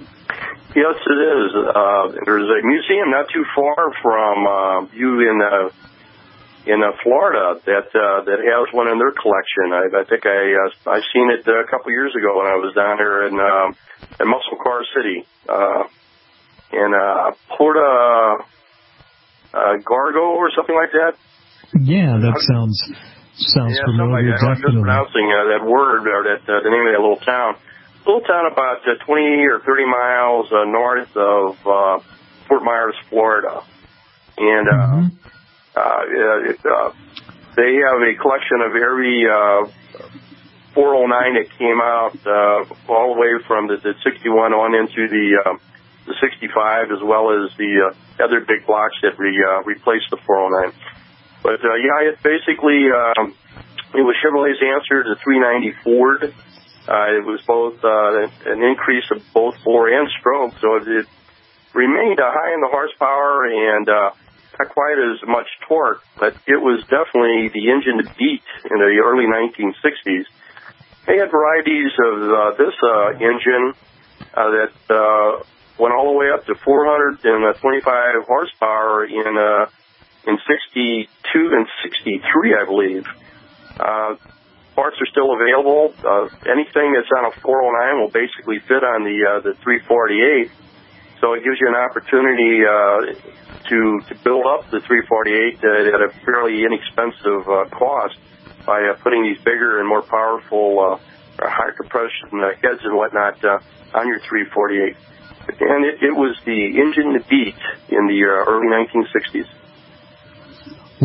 Yes, it is. Uh, there's a museum not too far from uh, you in uh, in uh, Florida that uh, that has one in their collection. I, I think I uh, I seen it a couple years ago when I was down there in uh, in Muscle Car City uh, in uh, Porta uh, Gargo or something like that. Yeah, that sounds sounds yeah, familiar. Like I'm mispronouncing uh, that word or that uh, the name of that little town. Little town about uh, twenty or thirty miles uh, north of uh, Fort Myers, Florida, and uh, mm-hmm. uh, it, uh, they have a collection of every uh, four oh nine that came out, uh, all the way from the, the sixty-one on into the uh, the sixty-five, as well as the uh, other big blocks that re, uh, replaced the four oh nine. But, uh, yeah, it basically, um, it was Chevrolet's answer to the three ninety Ford. Uh, it was both uh, an increase of both bore and stroke, so it remained uh, high in the horsepower and uh, not quite as much torque, but it was definitely the engine to beat in the early nineteen sixties. They had varieties of uh, this uh, engine uh, that uh, went all the way up to four hundred twenty-five horsepower in uh, in sixty-two and sixty-three, I believe. Uh, parts are still available. Uh, anything that's on a four oh nine will basically fit on the uh, the three forty-eight. So it gives you an opportunity uh, to to build up the three forty-eight uh, at a fairly inexpensive uh, cost by uh, putting these bigger and more powerful uh, high compression uh, heads and whatnot uh, on your three forty-eight. And it, it was the engine to beat in the uh, early nineteen sixties.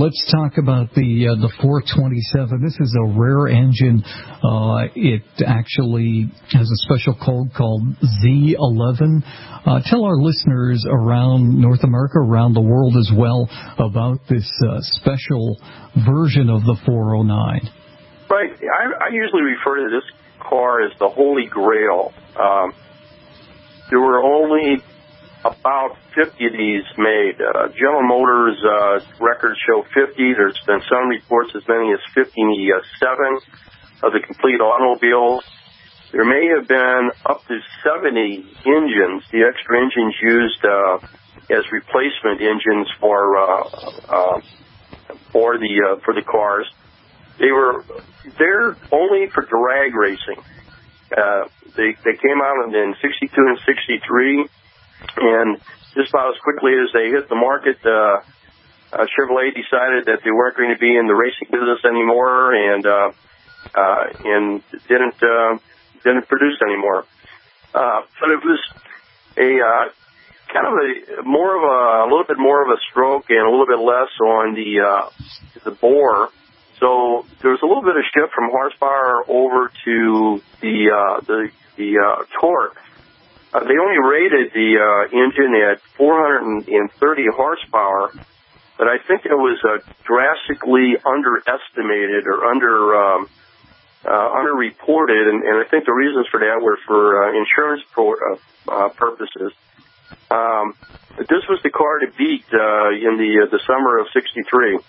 let's talk about the uh, the four twenty-seven. This is a rare engine. Uh, it actually has a special code called Z eleven. Uh, tell our listeners around North America, around the world as well, about this uh, special version of the four oh nine. Right. I, I usually refer to this car as the Holy Grail. Um, there were only about fifty of these made. Uh, General Motors uh, records show fifty. There's been some reports as many as fifty-seven of the complete automobiles. There may have been up to seventy engines, the extra engines used uh, as replacement engines for uh, uh, for the uh, for the cars. They were there only for drag racing. Uh, they they came out in sixty-two and sixty-three, and just about as quickly as they hit the market, uh, uh, Chevrolet decided that they weren't going to be in the racing business anymore, and uh, uh, and didn't uh, didn't produce anymore. Uh, but it was a uh, kind of a more of a, a little bit more of a stroke and a little bit less on the uh, the bore. So there was a little bit of shift from horsepower over to the uh, the the uh, torque. Uh, they only rated the uh, engine at four hundred thirty horsepower, but I think it was uh, drastically underestimated or under um, uh, underreported, and, and I think the reasons for that were for uh, insurance pro, uh, uh, purposes. Um, but this was the car to beat uh, in the uh, the summer of sixty-three.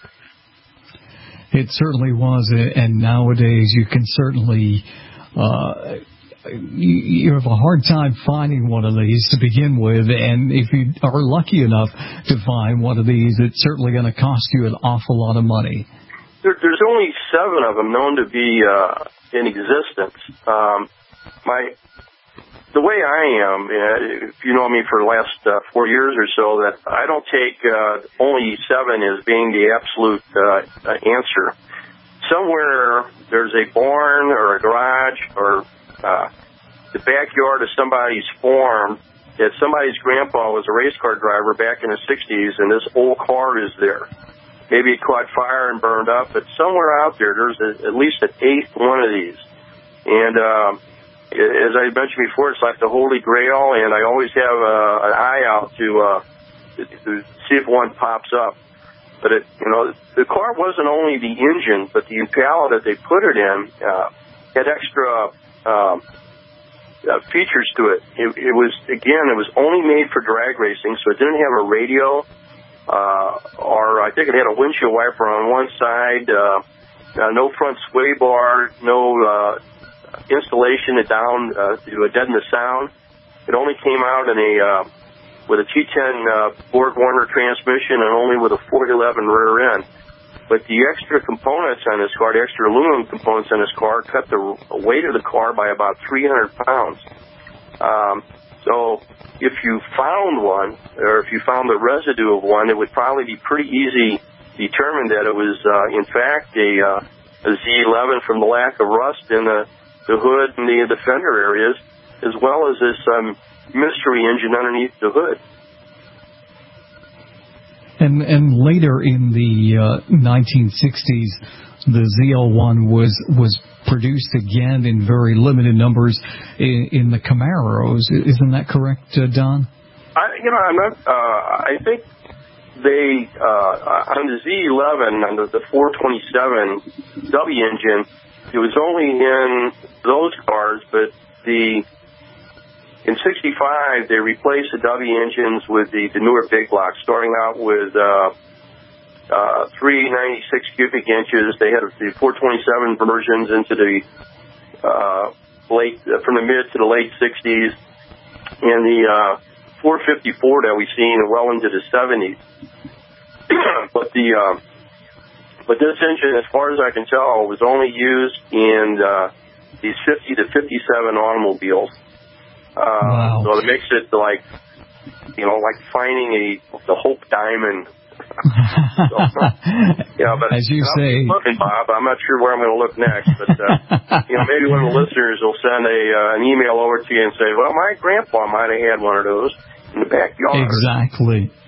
It certainly was, and nowadays you can certainly, uh, you, you have a hard time finding one of these to begin with, and if you are lucky enough to find one of these, it's certainly going to cost you an awful lot of money. There, there's only seven of them known to be uh, in existence. Um, my The way I am, uh, if you know me for the last uh, four years or so, that I don't take uh, only seven as being the absolute uh, answer. Somewhere there's a barn or a garage or uh, the backyard of somebody's farm that somebody's grandpa was a race car driver back in the sixties, and this old car is there. Maybe it caught fire and burned up, but somewhere out there there's a, at least an eighth one of these. And um, as I mentioned before, it's like the Holy Grail, and I always have uh, an eye out to, uh, to, to see if one pops up. But, it, you know, the car wasn't only the engine, but the Impala that they put it in uh, had extra um, uh, features to it. it. It was, again, it was only made for drag racing, so it didn't have a radio, uh, or I think it had a windshield wiper on one side, uh, uh, no front sway bar, no uh, installation down uh, to deaden the sound. It only came out in a uh, with a T ten uh, Borg Warner transmission and only with a four eleven rear end. But the extra components on this car, the extra aluminum components on this car, cut the weight of the car by about three hundred pounds. Um, so if you found one, or if you found the residue of one, it would probably be pretty easy to determine that it was, uh, in fact, a, uh, a Z eleven from the lack of rust in the the hood and the, the fender areas, as well as this um, mystery engine underneath the hood. And and later in the uh, nineteen sixties, the Z L one was was produced again in very limited numbers in, in the Camaros. Isn't that correct, uh, Don? I, you know, I'm not. Uh, I think they uh, on the Z eleven, on the, the four twenty-seven W engine. It was only in those cars, but the in sixty-five they replaced the W engines with the, the newer big blocks, starting out with uh, uh, three ninety-six cubic inches. They had the four twenty-seven versions into the uh, late from the mid to the late sixties, and the uh, four fifty-four that we've seen well into the seventies. But the uh, But this engine, as far as I can tell, was only used in uh, these fifty to fifty-seven automobiles. Uh, wow. So it makes it like, you know, like finding a the Hope Diamond. So, yeah, but as you I'm say, looking, Bob, I'm not sure where I'm going to look next. But uh, you know, maybe one of the listeners will send a uh, an email over to you and say, "Well, my grandpa might have had one of those in the backyard." Exactly.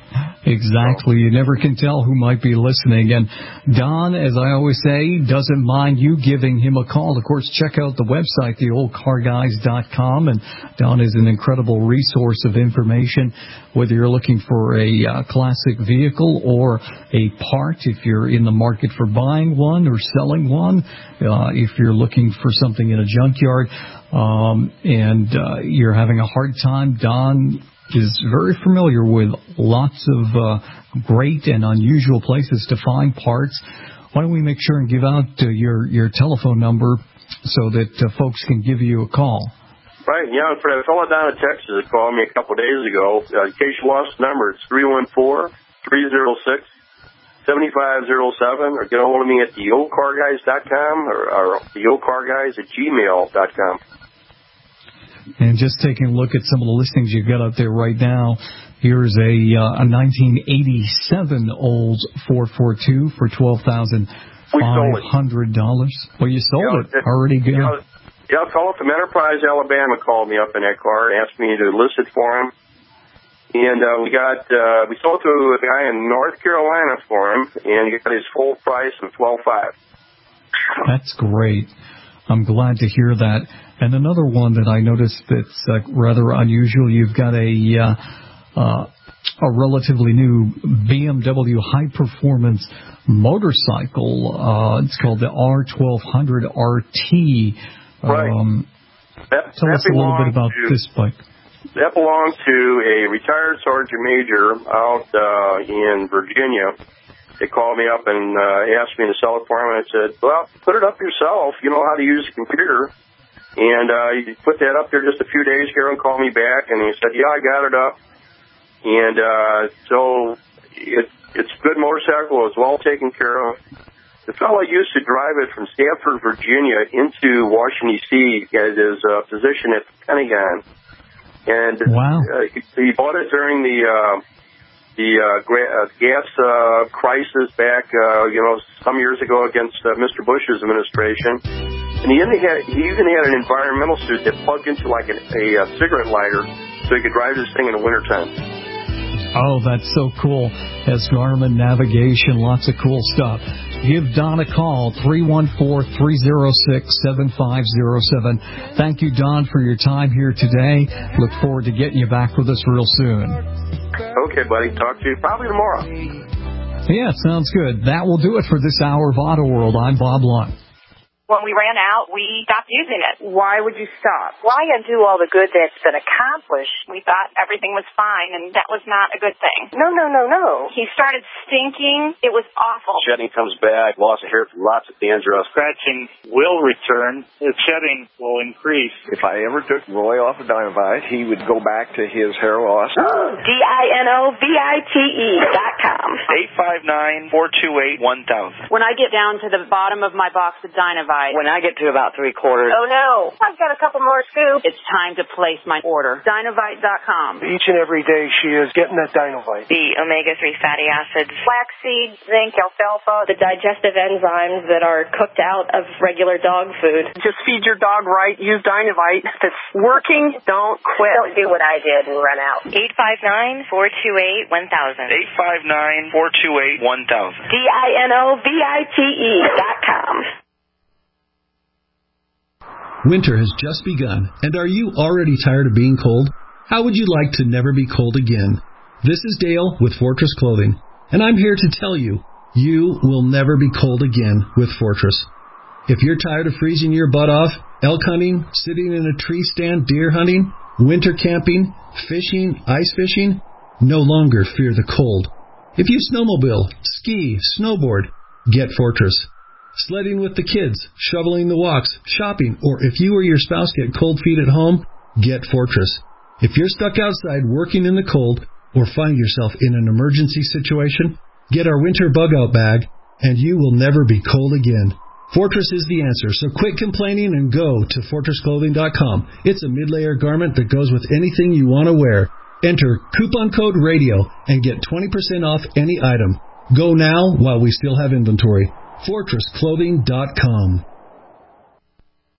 Exactly. You never can tell who might be listening. And Don, as I always say, doesn't mind you giving him a call. Of course, check out the website, the old car guys dot com. And Don is an incredible resource of information, whether you're looking for a uh, classic vehicle or a part, if you're in the market for buying one or selling one, uh, if you're looking for something in a junkyard, um, and uh, you're having a hard time, Don is very familiar with lots of uh, great and unusual places to find parts. Why don't we make sure and give out uh, your, your telephone number so that uh, folks can give you a call? Right, yeah, for that fellow down in Texas that called me a couple of days ago, uh, in case you lost the number, it's three one four, three oh six, seven five oh seven, or get a hold of me at the old car guys dot com or, or the old car guys at gmail dot com. And just taking a look at some of the listings you've got out there right now, here's a uh, a nineteen eighty-seven Olds four forty-two for twelve thousand five hundred dollars. Well, you sold yeah, it. it. Already good. Yeah, yeah, a fellow from Enterprise, Alabama called me up in that car and asked me to list it for him. And uh, we got uh, we sold to a guy in North Carolina for him, and he got his full price of twelve five. That's great. I'm glad to hear that. And another one that I noticed that's uh, rather unusual, you've got a uh, uh, a relatively new B M W high-performance motorcycle. Uh, it's called the R twelve hundred R T. Right. Um, that, tell that us a little bit about to, this bike. That belongs to a retired sergeant major out uh, in Virginia. They called me up and uh, asked me to sell it for him, and I said, well, put it up yourself. You know how to use a computer. And uh, he put that up there just a few days ago and called me back, and he said, yeah, I got it up. And uh, so it, it's a good motorcycle. It's well taken care of. The fellow used to drive it from Stamford, Virginia into Washington, D C as his uh, position at the Pentagon. And wow. uh, he, he bought it during the uh, the uh, gra- uh, gas uh, crisis back, uh, you know, some years ago against uh, Mister Bush's administration. And he even had, he even had an environmental suit that plugged into like an, a, a cigarette lighter so he could drive this thing in the wintertime. Oh, that's so cool. Has Garmin navigation, lots of cool stuff. Give Don a call, three one four, three oh six, seven five oh seven. Thank you, Don, for your time here today. Look forward to getting you back with us real soon. Okay, buddy. Talk to you probably tomorrow. Yeah, sounds good. That will do it for this hour of Auto World. I'm Bob Lund. When we ran out, we stopped using it. Why would you stop? Why undo all the good that's been accomplished? We thought everything was fine, and that was not a good thing. No, no, no, no. He started stinking. It was awful. Shedding comes back, loss of hair, lots of dandruff. Scratching will return. The shedding will increase. If I ever took Roy off of Dynavite, he would go back to his hair loss. D I N O V I T E dot com. eight five nine, four two eight, one thousand. When I get down to the bottom of my box of Dynavite, when I get to about three quarters, oh no, I've got a couple more scoops. It's time to place my order. Dynavite dot com. Each and every day she is getting that Dynavite. The omega three fatty acids, flaxseed, zinc, alfalfa, the digestive enzymes that are cooked out of regular dog food. Just feed your dog right. Use Dynavite. If it's working, don't quit. Don't do what I did and run out. eight five nine, four two eight, one thousand. eight five nine, four two eight, one thousand. D I N O V I T E dot com. Winter has just begun, and are you already tired of being cold? How would you like to never be cold again? This is Dale with Fortress Clothing, and I'm here to tell you, you will never be cold again with Fortress. If you're tired of freezing your butt off, elk hunting, sitting in a tree stand, deer hunting, winter camping, fishing, ice fishing, no longer fear the cold. If you snowmobile, ski, snowboard, get Fortress. Sledding with the kids, shoveling the walks, shopping, or if you or your spouse get cold feet at home, get Fortress. If you're stuck outside working in the cold or find yourself in an emergency situation, get our winter bug-out bag, and you will never be cold again. Fortress is the answer, so quit complaining and go to fortress clothing dot com. It's a mid-layer garment that goes with anything you want to wear. Enter coupon code RADIO and get twenty percent off any item. Go now while we still have inventory. fortress clothing dot com.